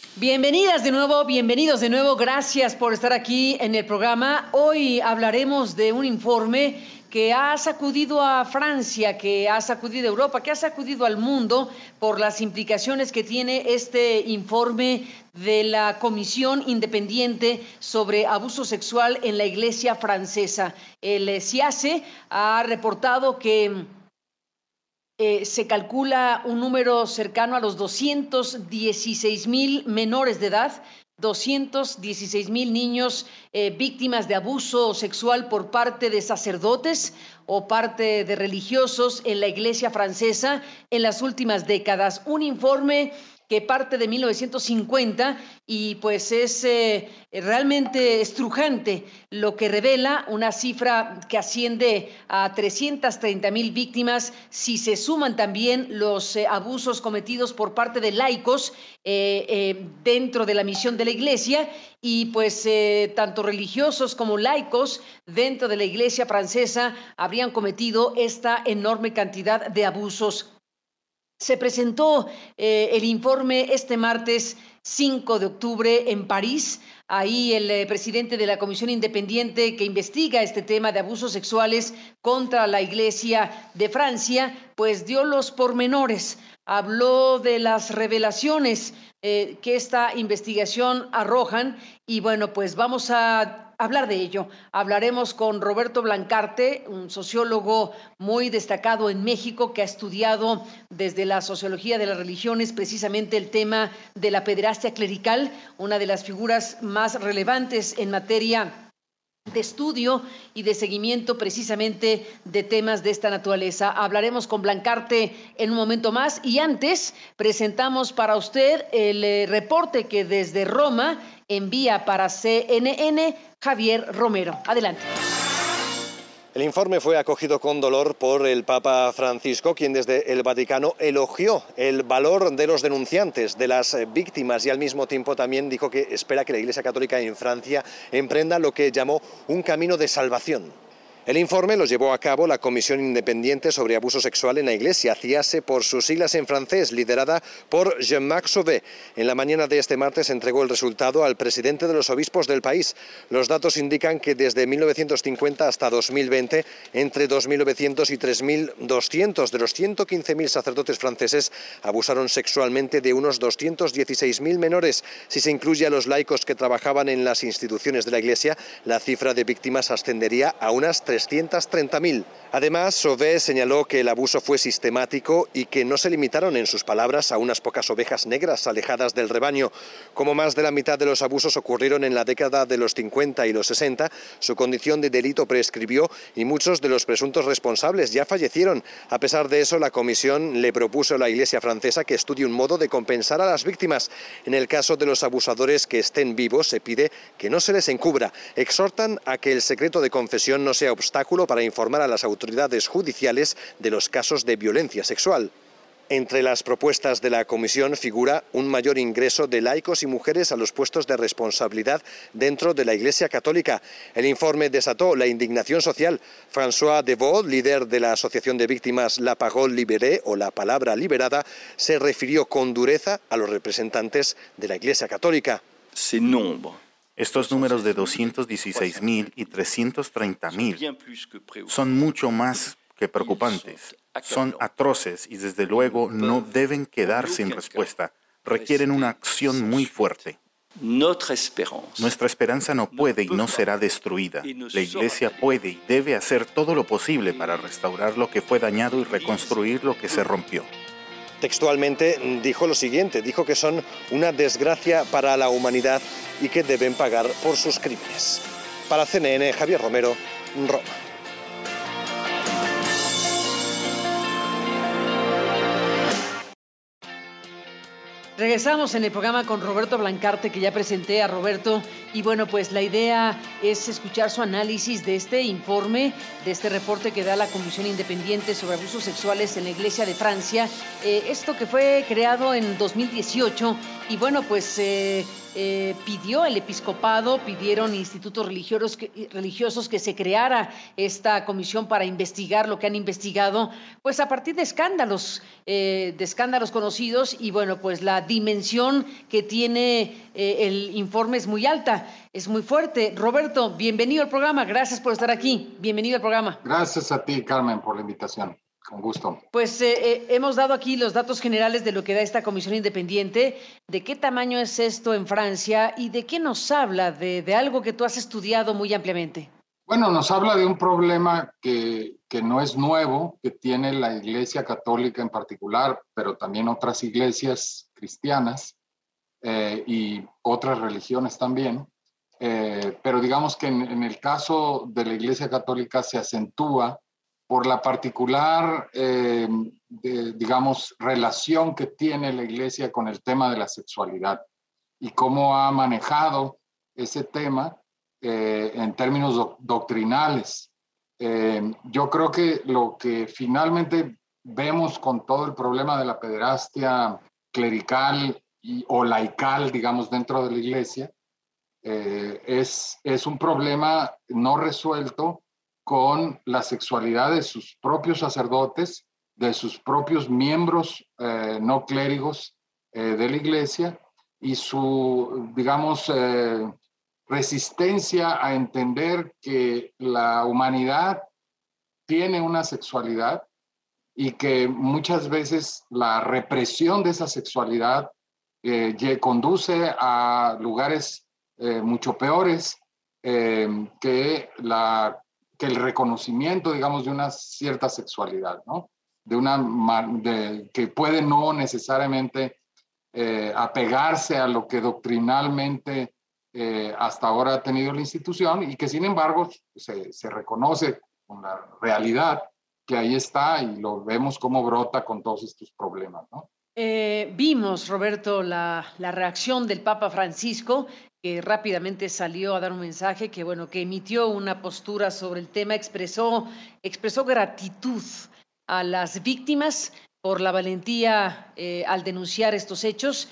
Bienvenidas de nuevo, bienvenidos de nuevo. Gracias por estar aquí en el programa. Hoy hablaremos de un informe que ha sacudido a Francia, que ha sacudido a Europa, que ha sacudido al mundo por las implicaciones que tiene este informe de la Comisión Independiente sobre Abuso Sexual en la Iglesia Francesa. El CIACE ha reportado que se calcula un número cercano a los 216,000 menores de edad, 216,000 niños víctimas de abuso sexual por parte de sacerdotes o parte de religiosos en la Iglesia francesa en las últimas décadas. Un informe que parte de 1950 y pues es realmente estrujante lo que revela, una cifra que asciende a 330,000 víctimas si se suman también los abusos cometidos por parte de laicos dentro de la misión de la Iglesia y pues tanto religiosos como laicos dentro de la Iglesia francesa habrían cometido esta enorme cantidad de abusos. Se presentó el informe este martes 5 de octubre en París. Ahí el presidente de la Comisión Independiente que investiga este tema de abusos sexuales contra la Iglesia de Francia, pues dio los pormenores, habló de las revelaciones que esta investigación arrojan y bueno, pues vamos a hablar de ello. Hablaremos con Roberto Blancarte, un sociólogo muy destacado en México que ha estudiado desde la sociología de las religiones precisamente el tema de la pederastia clerical, una de las figuras más relevantes en materia de estudio y de seguimiento precisamente de temas de esta naturaleza. Hablaremos con Blancarte en un momento más y antes presentamos para usted el reporte que desde Roma envía para CNN Javier Romero. Adelante. El informe fue acogido con dolor por el Papa Francisco, quien desde el Vaticano elogió el valor de los denunciantes, de las víctimas y al mismo tiempo también dijo que espera que la Iglesia Católica en Francia emprenda lo que llamó un camino de salvación. El informe lo llevó a cabo la Comisión Independiente sobre Abuso Sexual en la Iglesia, CIACE por sus siglas en francés, liderada por Jean-Marc Sauvé. En la mañana de este martes entregó el resultado al presidente de los obispos del país. Los datos indican que desde 1950 hasta 2020, entre 2.900 y 3.200 de los 115.000 sacerdotes franceses abusaron sexualmente de unos 216.000 menores. Si se incluye a los laicos que trabajaban en las instituciones de la Iglesia, la cifra de víctimas ascendería a unas 330.000. Además, Sauvé señaló que el abuso fue sistemático y que no se limitaron, en sus palabras, a unas pocas ovejas negras alejadas del rebaño. Como más de la mitad de los abusos ocurrieron en la década de los 50 y los 60, su condición de delito prescribió y muchos de los presuntos responsables ya fallecieron. A pesar de eso, la comisión le propuso a la Iglesia francesa que estudie un modo de compensar a las víctimas. En el caso de los abusadores que estén vivos, se pide que no se les encubra. Exhortan a que el secreto de confesión no sea obstáculo para informar a las autoridades judiciales de los casos de violencia sexual. Entre las propuestas de la comisión figura un mayor ingreso de laicos y mujeres a los puestos de responsabilidad dentro de la Iglesia Católica. El informe desató la indignación social. François Devaux, líder de la Asociación de Víctimas La Parole Libérée o La Palabra Liberada, se refirió con dureza a los representantes de la Iglesia Católica. Estos números de 216,000 y 330,000 son mucho más que preocupantes. Son atroces y desde luego no deben quedar sin respuesta. Requieren una acción muy fuerte. Nuestra esperanza no puede y no será destruida. La Iglesia puede y debe hacer todo lo posible para restaurar lo que fue dañado y reconstruir lo que se rompió. Textualmente dijo lo siguiente, dijo que son una desgracia para la humanidad y que deben pagar por sus crímenes. Para CNN, Javier Romero, Roma. Regresamos en el programa con Roberto Blancarte, que ya presenté a Roberto, y bueno, pues la idea es escuchar su análisis de este informe, de este reporte que da la Comisión Independiente sobre Abusos Sexuales en la Iglesia de Francia, esto que fue creado en 2018, y bueno, pues pidió el episcopado, pidieron institutos religiosos que se creara esta comisión para investigar lo que han investigado, pues a partir de escándalos conocidos, y bueno, pues la dimensión que tiene el informe es muy alta, es muy fuerte. Roberto, bienvenido al programa, gracias por estar aquí, bienvenido al programa. Gracias a ti, Carmen, por la invitación. Con gusto. Pues hemos dado aquí los datos generales de lo que da esta comisión independiente. ¿De qué tamaño es esto en Francia y de qué nos habla de algo que tú has estudiado muy ampliamente? Bueno, nos habla de un problema que no es nuevo, que tiene la Iglesia Católica en particular, pero también otras iglesias cristianas y otras religiones también. Pero digamos que en el caso de la Iglesia Católica se acentúa por la particular, digamos, relación que tiene la Iglesia con el tema de la sexualidad y cómo ha manejado ese tema en términos doctrinales. Yo creo que lo que finalmente vemos con todo el problema de la pederastia clerical o laical, digamos, dentro de la Iglesia, es un problema no resuelto con la sexualidad de sus propios sacerdotes, de sus propios miembros no clérigos de la Iglesia y su, digamos, resistencia a entender que la humanidad tiene una sexualidad y que muchas veces la represión de esa sexualidad conduce a lugares mucho peores que el reconocimiento, digamos, de una cierta sexualidad, ¿no? Que puede no necesariamente apegarse a lo que doctrinalmente hasta ahora ha tenido la institución y que, sin embargo, se reconoce con la realidad que ahí está y lo vemos cómo brota con todos estos problemas, ¿no? Vimos, Roberto, la reacción del Papa Francisco, que rápidamente salió a dar un mensaje, que bueno, que emitió una postura sobre el tema, expresó gratitud a las víctimas por la valentía al denunciar estos hechos.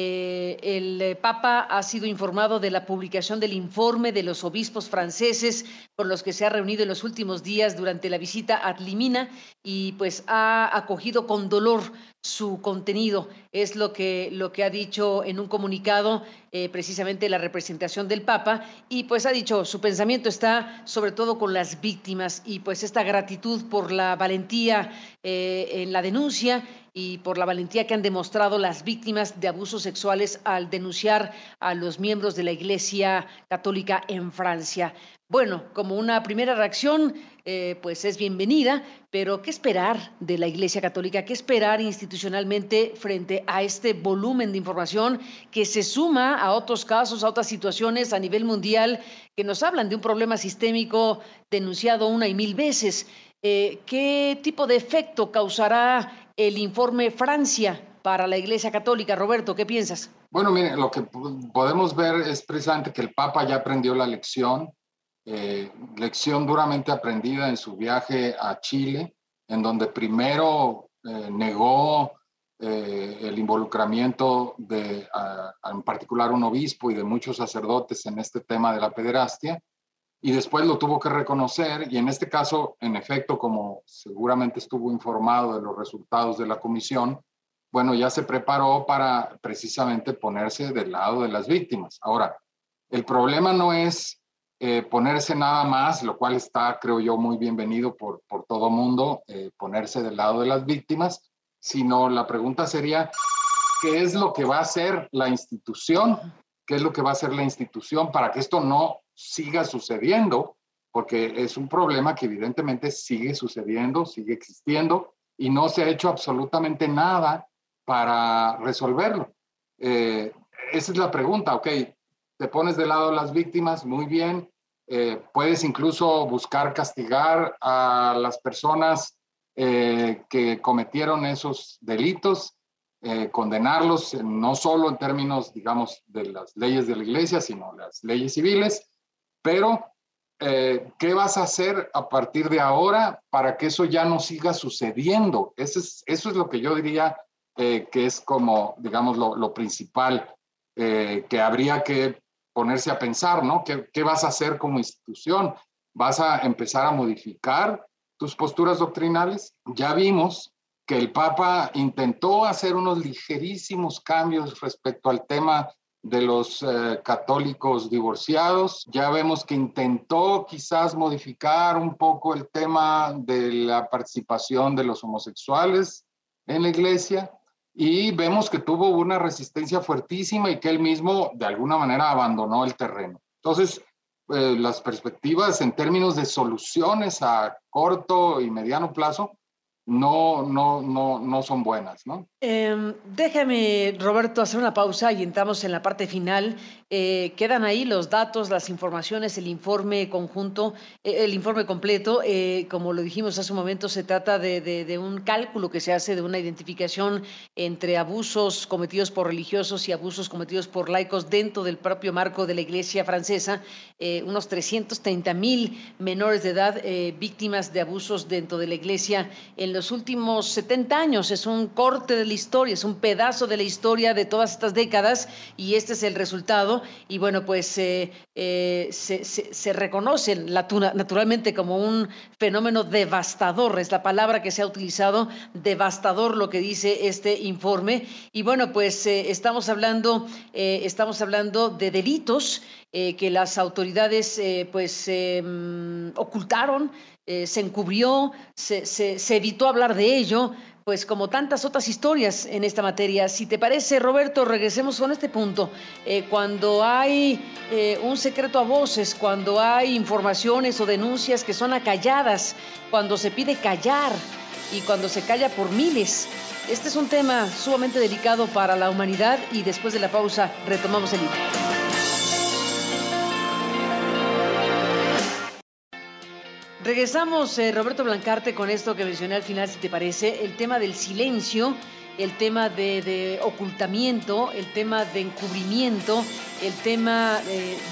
El Papa ha sido informado de la publicación del informe de los obispos franceses con los que se ha reunido en los últimos días durante la visita a Limina y pues ha acogido con dolor su contenido. Es lo que ha dicho en un comunicado precisamente la representación del Papa y pues ha dicho su pensamiento está sobre todo con las víctimas y pues esta gratitud por la valentía en la denuncia y por la valentía que han demostrado las víctimas de abusos sexuales al denunciar a los miembros de la Iglesia Católica en Francia. Bueno, como una primera reacción, pues es bienvenida, pero ¿qué esperar de la Iglesia Católica? ¿Qué esperar institucionalmente frente a este volumen de información que se suma a otros casos, a otras situaciones a nivel mundial que nos hablan de un problema sistémico denunciado una y mil veces? ¿Qué tipo de efecto causará el informe Francia para la Iglesia Católica? Roberto, ¿qué piensas? Bueno, mire, lo que podemos ver es precisamente que el Papa ya aprendió la lección, lección duramente aprendida en su viaje a Chile, en donde primero negó el involucramiento de, en particular, un obispo y de muchos sacerdotes en este tema de la pederastia, y después lo tuvo que reconocer, y en este caso, en efecto, como seguramente estuvo informado de los resultados de la comisión, bueno, ya se preparó para precisamente ponerse del lado de las víctimas. Ahora, el problema no es ponerse nada más, lo cual está, creo yo, muy bienvenido por todo mundo, ponerse del lado de las víctimas, sino la pregunta sería, ¿qué es lo que va a hacer la institución? ¿Qué es lo que va a hacer la institución para que esto no siga sucediendo? Porque es un problema que evidentemente sigue sucediendo, sigue existiendo y no se ha hecho absolutamente nada para resolverlo. Esa es la pregunta, ok, te pones del lado de las víctimas, muy bien, puedes incluso buscar castigar a las personas que cometieron esos delitos, condenarlos no solo en términos, digamos, de las leyes de la Iglesia, sino las leyes civiles, pero ¿qué vas a hacer a partir de ahora para que eso ya no siga sucediendo? Eso es lo que yo diría que es como, digamos, lo principal. que habría que ponerse a pensar, ¿no? ¿Qué vas a hacer como institución? ¿Vas a empezar a modificar tus posturas doctrinales? Ya vimos que el Papa intentó hacer unos ligerísimos cambios respecto al tema de los católicos divorciados. Ya vemos que intentó quizás modificar un poco el tema de la participación de los homosexuales en la iglesia, y vemos que tuvo una resistencia fuertísima y que él mismo de alguna manera abandonó el terreno. Entonces, las perspectivas en términos de soluciones a corto y mediano plazo no son buenas, ¿no? Déjame, Roberto, hacer una pausa y entramos en la parte final. Quedan ahí los datos, las informaciones, el informe conjunto, el informe completo. Como lo dijimos hace un momento, se trata de un cálculo que se hace, de una identificación entre abusos cometidos por religiosos y abusos cometidos por laicos dentro del propio marco de la Iglesia francesa. Unos 330,000 menores de edad víctimas de abusos dentro de la Iglesia en los últimos 70 años. Es un corte de la historia, es un pedazo de la historia de todas estas décadas, y este es el resultado. Y bueno, pues se reconoce naturalmente como un fenómeno devastador, es la palabra que se ha utilizado, devastador, lo que dice este informe. Y bueno, pues estamos hablando de delitos que las autoridades ocultaron, se encubrió, se evitó hablar de ello, pues como tantas otras historias en esta materia. Si te parece, Roberto, regresemos con este punto. Cuando hay un secreto a voces, cuando hay informaciones o denuncias que son acalladas, cuando se pide callar y cuando se calla por miles. Este es un tema sumamente delicado para la humanidad, y después de la pausa retomamos el libro. Regresamos, Roberto Blancarte, con esto que mencioné al final, si te parece, el tema del silencio, el tema de ocultamiento, el tema de encubrimiento, el tema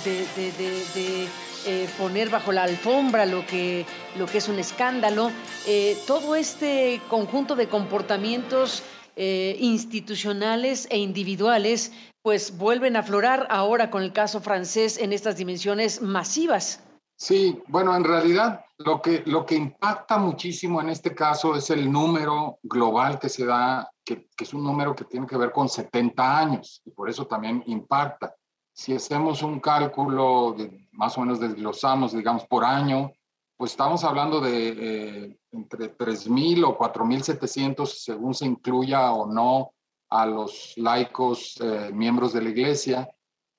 de poner bajo la alfombra lo que es un escándalo, todo este conjunto de comportamientos institucionales e individuales, pues vuelven a aflorar ahora con el caso francés en estas dimensiones masivas. Sí, bueno, en realidad lo que impacta muchísimo en este caso es el número global que se da, que es un número que tiene que ver con 70 años, y por eso también impacta. Si hacemos un cálculo, más o menos desglosamos, digamos, por año, pues estamos hablando de entre 3,000 o 4,700, según se incluya o no a los laicos, miembros de la iglesia,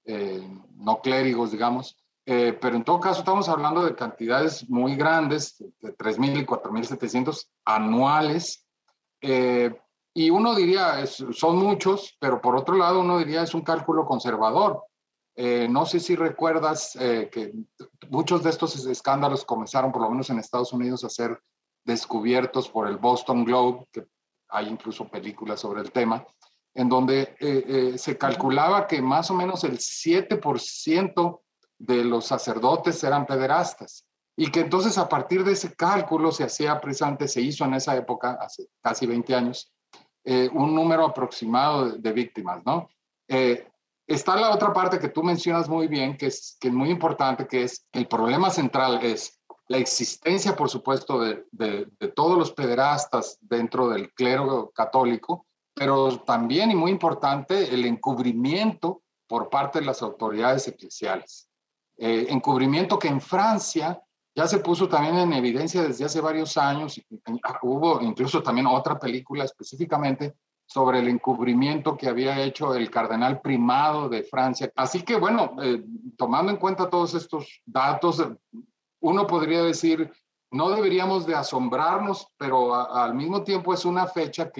no clérigos, digamos. Pero en todo caso estamos hablando de cantidades muy grandes, de 3,000 y 4,700 anuales. Y uno diría, son muchos, pero por otro lado uno diría es un cálculo conservador. No sé si recuerdas que muchos de estos escándalos comenzaron, por lo menos en Estados Unidos, a ser descubiertos por el Boston Globe, que hay incluso películas sobre el tema, en donde se calculaba que más o menos el 7% de los sacerdotes eran pederastas, y que entonces a partir de ese cálculo se hizo en esa época, hace casi 20 años, un número aproximado de víctimas, ¿no? Está la otra parte que tú mencionas muy bien, que es muy importante, que es el problema central, es la existencia, por supuesto, de todos los pederastas dentro del clero católico, pero también, y muy importante, el encubrimiento por parte de las autoridades eclesiales. Encubrimiento que en Francia ya se puso también en evidencia desde hace varios años. Hubo incluso también otra película específicamente sobre el encubrimiento que había hecho el cardenal primado de Francia. Así que bueno, tomando en cuenta todos estos datos, uno podría decir, no deberíamos de asombrarnos, pero al mismo tiempo es una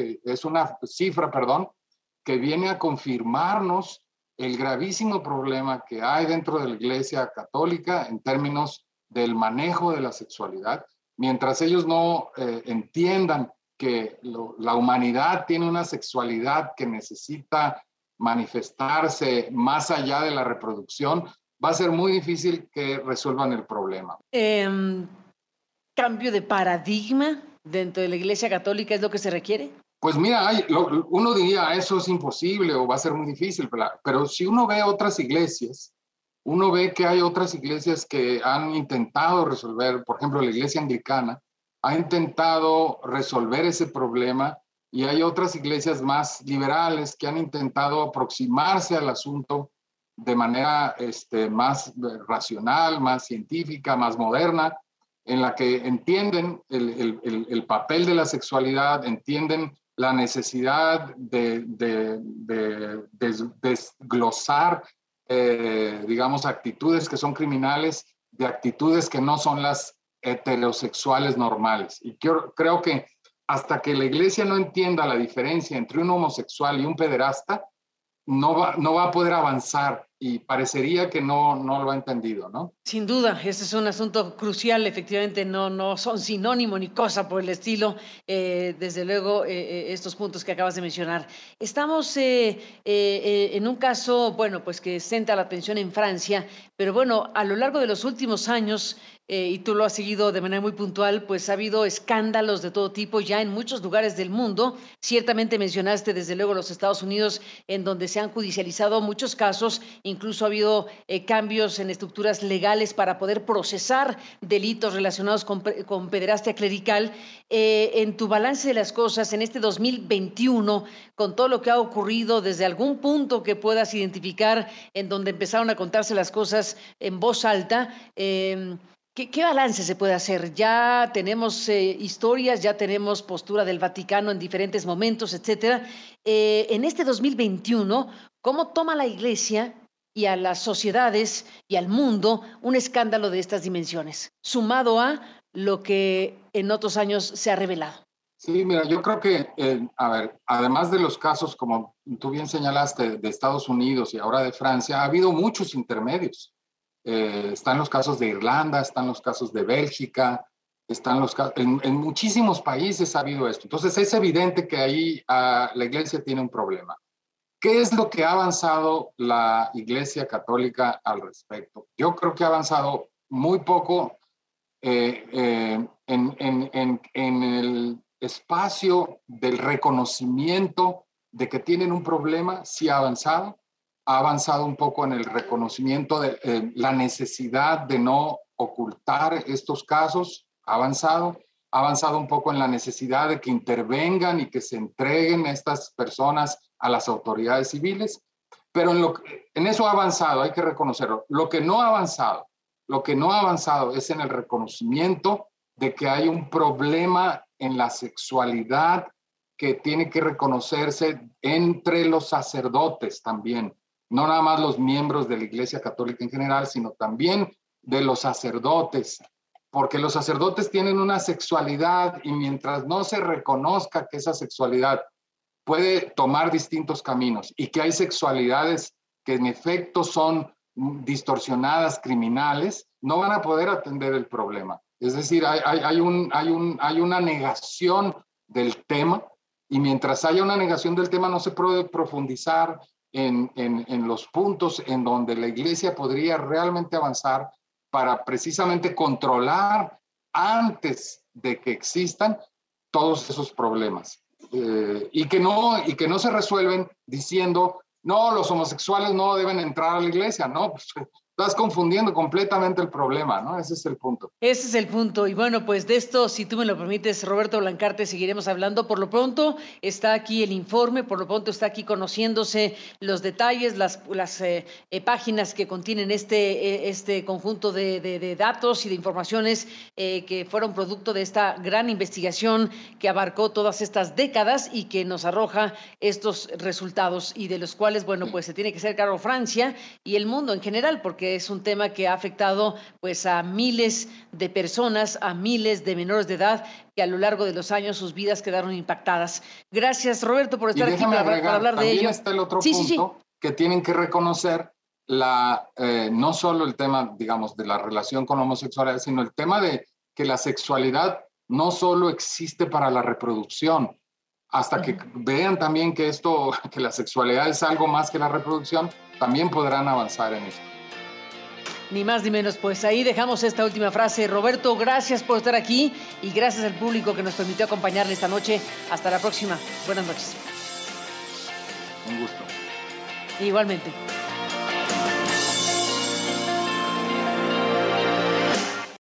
cifra, que viene a confirmarnos el gravísimo problema que hay dentro de la Iglesia Católica en términos del manejo de la sexualidad, mientras ellos no entiendan que la humanidad tiene una sexualidad que necesita manifestarse más allá de la reproducción, va a ser muy difícil que resuelvan el problema. ¿Cambio de paradigma dentro de la Iglesia Católica es lo que se requiere? Pues mira, uno diría, eso es imposible o va a ser muy difícil, pero si uno ve otras iglesias, uno ve que hay otras iglesias que han intentado resolver, por ejemplo, la iglesia anglicana ha intentado resolver ese problema y hay otras iglesias más liberales que han intentado aproximarse al asunto de manera más racional, más científica, más moderna, en la que entienden el papel de la sexualidad, entienden la necesidad de desglosar, digamos, actitudes que son criminales de actitudes que no son las heterosexuales normales. Y creo que hasta que la iglesia no entienda la diferencia entre un homosexual y un pederasta, no va a poder avanzar y parecería que no lo ha entendido, ¿no? Sin duda, ese es un asunto crucial, efectivamente no son sinónimo ni cosa por el estilo, desde luego estos puntos que acabas de mencionar. Estamos en un caso, bueno, pues que centra la atención en Francia, pero bueno, a lo largo de los últimos años, y tú lo has seguido de manera muy puntual, pues ha habido escándalos de todo tipo ya en muchos lugares del mundo. Ciertamente mencionaste desde luego los Estados Unidos, en donde se han judicializado muchos casos, incluso ha habido cambios en estructuras legales para poder procesar delitos relacionados con pederastia clerical. En tu balance de las cosas, en este 2021, con todo lo que ha ocurrido, desde algún punto que puedas identificar en donde empezaron a contarse las cosas en voz alta, ¿qué balance se puede hacer? Ya tenemos historias, ya tenemos postura del Vaticano en diferentes momentos, etcétera. En este 2021, ¿cómo toma la Iglesia y a las sociedades y al mundo un escándalo de estas dimensiones, sumado a lo que en otros años se ha revelado? Sí, mira, yo creo que, a ver, además de los casos, como tú bien señalaste, de Estados Unidos y ahora de Francia, ha habido muchos intermedios. Están los casos de Irlanda, están los casos de Bélgica, están en muchísimos países ha habido esto. Entonces es evidente que ahí la Iglesia tiene un problema. ¿Qué es lo que ha avanzado la Iglesia Católica al respecto? Yo creo que ha avanzado muy poco en el espacio del reconocimiento de que tienen un problema. Sí ha avanzado un poco en el reconocimiento de la necesidad de no ocultar estos casos, ha avanzado un poco en la necesidad de que intervengan y que se entreguen estas personas a las autoridades civiles, pero en eso ha avanzado, hay que reconocerlo. Lo que no ha avanzado es en el reconocimiento de que hay un problema en la sexualidad que tiene que reconocerse entre los sacerdotes también, no nada más los miembros de la Iglesia Católica en general, sino también de los sacerdotes, porque los sacerdotes tienen una sexualidad y mientras no se reconozca que esa sexualidad puede tomar distintos caminos y que hay sexualidades que en efecto son distorsionadas, criminales, no van a poder atender el problema. Es decir, hay una negación del tema y mientras haya una negación del tema no se puede profundizar en los puntos en donde la Iglesia podría realmente avanzar para precisamente controlar antes de que existan todos esos problemas. Y que no se resuelven diciendo, no, los homosexuales no deben entrar a la iglesia, no, pues, estás confundiendo completamente el problema, ¿no? Ese es el punto. Ese es el punto. Y bueno, pues de esto, si tú me lo permites, Roberto Blancarte, seguiremos hablando. Por lo pronto está aquí el informe, por lo pronto está aquí conociéndose los detalles, las páginas que contienen este conjunto de datos y de informaciones que fueron producto de esta gran investigación que abarcó todas estas décadas y que nos arroja estos resultados y de los cuales, bueno, pues se tiene que hacer cargo Francia y el mundo en general, porque es un tema que ha afectado pues a miles de personas, a miles de menores de edad que a lo largo de los años sus vidas quedaron impactadas. Gracias, Roberto, por estar aquí para hablar de ello. También está el otro punto que tienen que reconocer no solo el tema, digamos, de la relación con homosexualidad, sino el tema de que la sexualidad no solo existe para la reproducción. Hasta que vean también que la sexualidad es algo más que la reproducción, también podrán avanzar en esto. Ni más ni menos, pues ahí dejamos esta última frase. Roberto, gracias por estar aquí y gracias al público que nos permitió acompañarle esta noche. Hasta la próxima. Buenas noches. Un gusto. Igualmente.